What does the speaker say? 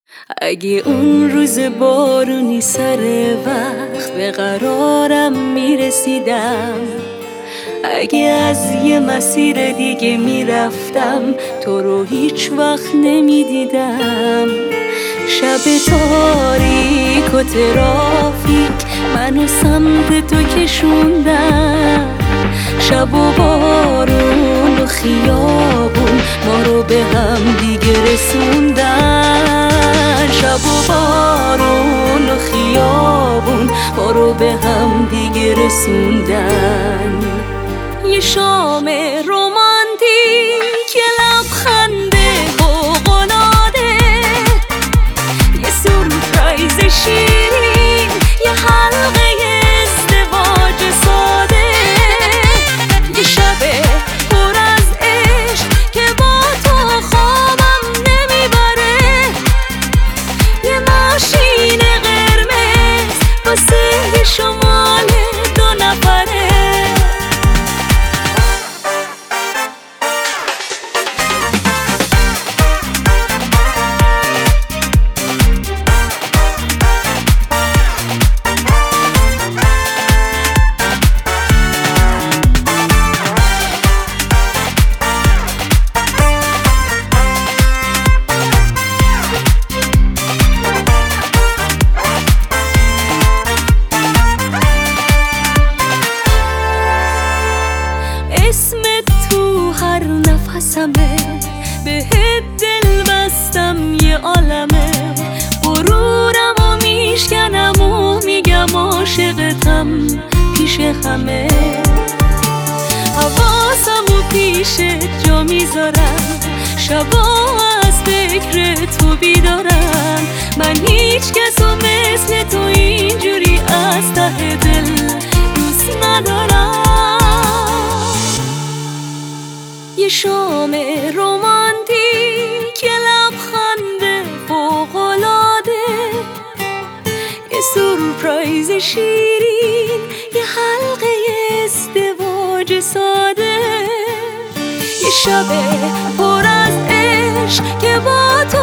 اگه اون روز بارونی سر وقت به قرارم میرسیدم، اگه از یه مسیر دیگه میرفتم تو رو هیچ وقت نمیدیدم، شب تاریک و ترافیک منو سمت تو کشوندن، شب و بارون و خیابون ما رو به هم دیگه رسوندن، شب و بارون و خیابون ما رو به هم دیگه رسوندن. یه شام رومانتیک، یه لبخند فوق‌العاده، یه سورپرایز شیرین، یه حلقه ازدواج ساده، یه شب پر از عشق که با تو خوابم نمیبره، یه ماشین قرمز واسه شمال 2 نفره. اسمت تو هر نفسمه، بهت دل بستم یه عالمه، غرورمو میشکنم و میگم عاشقتم پیش همه، حواسمو پیشت جا میذارم، شبا از فکر تو بیدارم، من هیچ کسو مثل تو اینجوری از ته دل دوست ندارم. یه شام رومانتیک، یه لبخند فوق‌العاده، یه سورپرایز شیرین، یه حلقه ازدواج ساده، یه شب پر از عشق که با تو